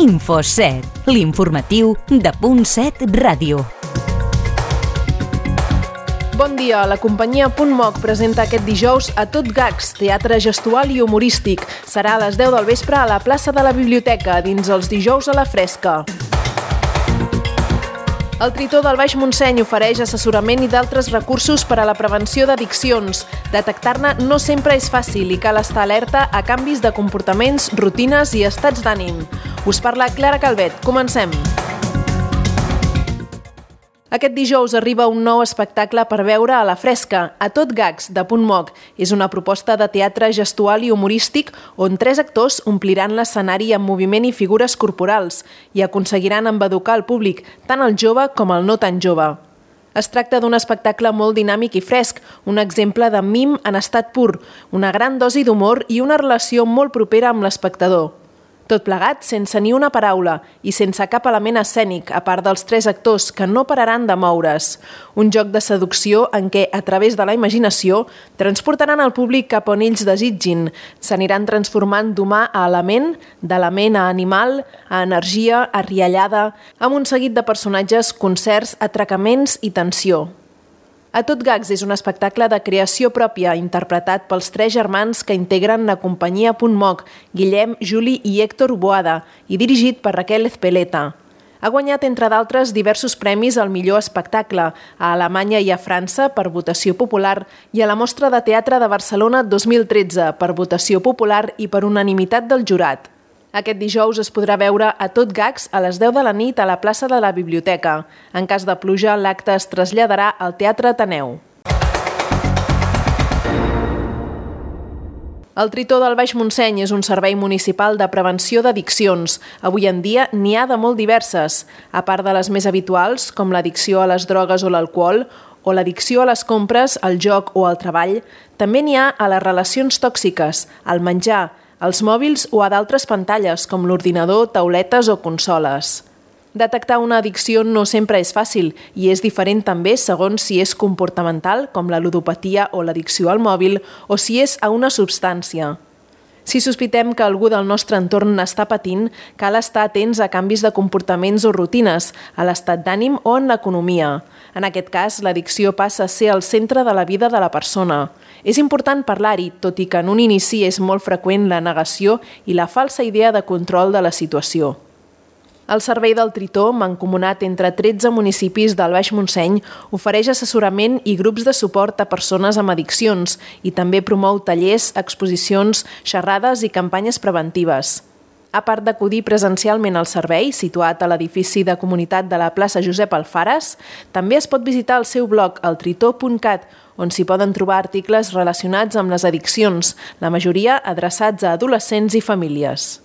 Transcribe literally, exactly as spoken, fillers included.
Info set, l'informatiu de Punt set Ràdio. Bon dia, la companyia Punt Moc presenta aquest dijous A Tot Gags, teatre gestual i humorístic. Serà a les deu del vespre a la plaça de la Biblioteca, dins els dijous a la fresca. El Tritó del Baix Montseny ofereix assessorament i d'altres recursos per a la prevenció d'addiccions. Detectar-ne no sempre és fàcil i cal estar alerta a canvis de comportaments, rutines i estats d'ànim. Us parla Clara Calvet. Comencem. Aquest dijous arriba un nou espectacle per veure a la fresca, A Tot Gags, de Punt Moc. És una proposta de teatre gestual i humorístic on tres actors ompliran l'escenari amb moviment i figures corporals i aconseguiran embeducar el públic, tant el jove com el no tan jove. Es tracta d'un espectacle molt dinàmic i fresc, un exemple de mim en estat pur, una gran dosi d'humor i una relació molt propera amb l'espectador. Tot plegat sense ni una paraula i sense cap element escènic, a part dels tres actors que no pararan de moure's. Un joc de seducció en què, a través de la imaginació, transportaran el públic cap on ells desitgin. S'aniran transformant d'humà a element, d'element a animal, a energia, a riallada, amb un seguit de personatges, concerts, atracaments i tensió. A Tot Gags és un espectacle de creació pròpia, interpretat pels tres germans que integren la companyia Punt Moc, Guillem, Juli i Héctor Boada, i dirigit per Raquel Ezpeleta. Ha guanyat, entre d'altres, diversos premis al millor espectacle, a Alemanya i a França per votació popular i a la Mostra de Teatre de Barcelona dos mil tretze per votació popular i per unanimitat del jurat. Aquest dijous es podrà veure A Tot Gags a les deu de la nit a la plaça de la Biblioteca. En cas de pluja, l'acte es traslladarà al Teatre Ateneu. El Tritó del Baix Montseny és un servei municipal de prevenció d'addiccions. Avui en dia n'hi ha de molt diverses. A part de les més habituals, com l'addicció a les drogues o l'alcohol, o l'addicció a les compres, al joc o al treball, també n'hi ha a les relacions tòxiques, al menjar, als mòbils o a d'altres pantalles, com l'ordinador, tauletes o consoles. Detectar una addicció no sempre és fàcil i és diferent també segons si és comportamental, com la ludopatia o l'addicció al mòbil, o si és a una substància. Si sospitem que algú del nostre entorn n'està patint, cal estar atents a canvis de comportaments o rutines, a l'estat d'ànim o en l'economia. En aquest cas, l'addicció passa a ser el centre de la vida de la persona. És important parlar-hi, tot i que en un inici és molt freqüent la negació i la falsa idea de control de la situació. El Servei del Tritó, mancomunat entre tretze municipis del Baix Montseny, ofereix assessorament i grups de suport a persones amb addiccions i també promou tallers, exposicions, xerrades i campanyes preventives. A part d'acudir presencialment al servei, situat a l'edifici de comunitat de la plaça Josep Alfares, també es pot visitar el seu blog el tritó punt cat, on s'hi poden trobar articles relacionats amb les addiccions, la majoria adreçats a adolescents i famílies.